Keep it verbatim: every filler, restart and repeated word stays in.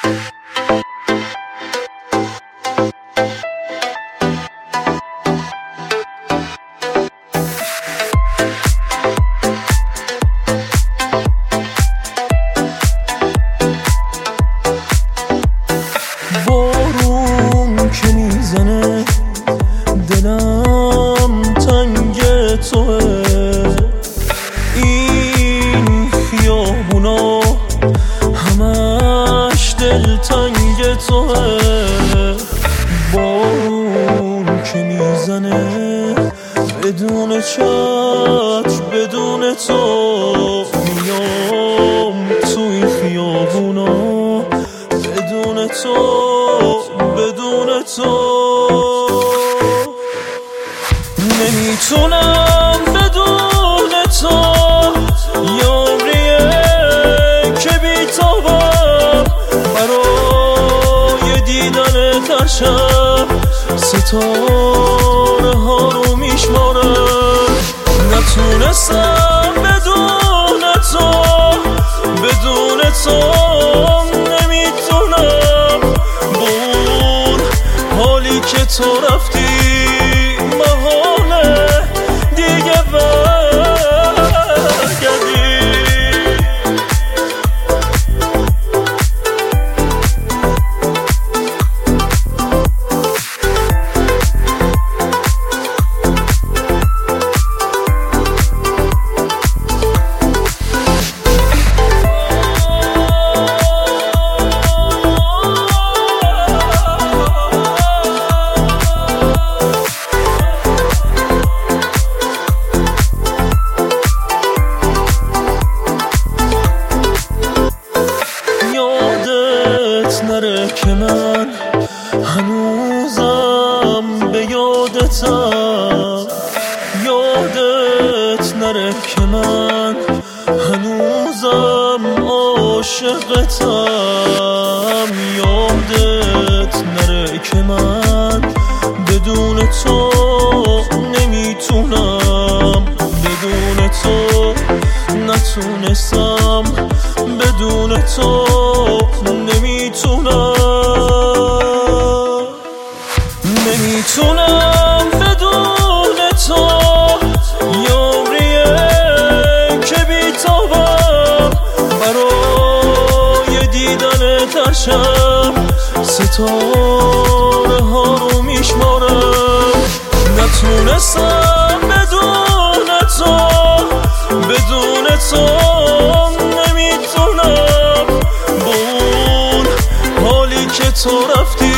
بارون که میزنه دلم تنگ توه، این خیابونا همش دل تنگ توه. بارون که میزنه بدون چتر بدون تو، میام تو این خیابونا بدون تو بدون تو. نمیتونم بدون تو، یاریه که بیتابم برای دیدن ترشم، ستاره ها رو میشمارم. نتونستم بدون تو بدون تو، نمیتونم با اون حالی که تو رفتی محاله دیگه برگردی. نره که من هنوزم به یادتم، یادت نره که من هنوزم عاشقتم، یادت نره که من بدون تو نمیتونم، بدون تو نتونستم، بدون تو نمیتونم. نمیتونم بدون تو، یاریه که بیتابم برای دیدن ترشم، ستاره ها رو میشمارم. نتونستم بدون تو بدون تو، نمیتونم با اون حالی که تو رفتی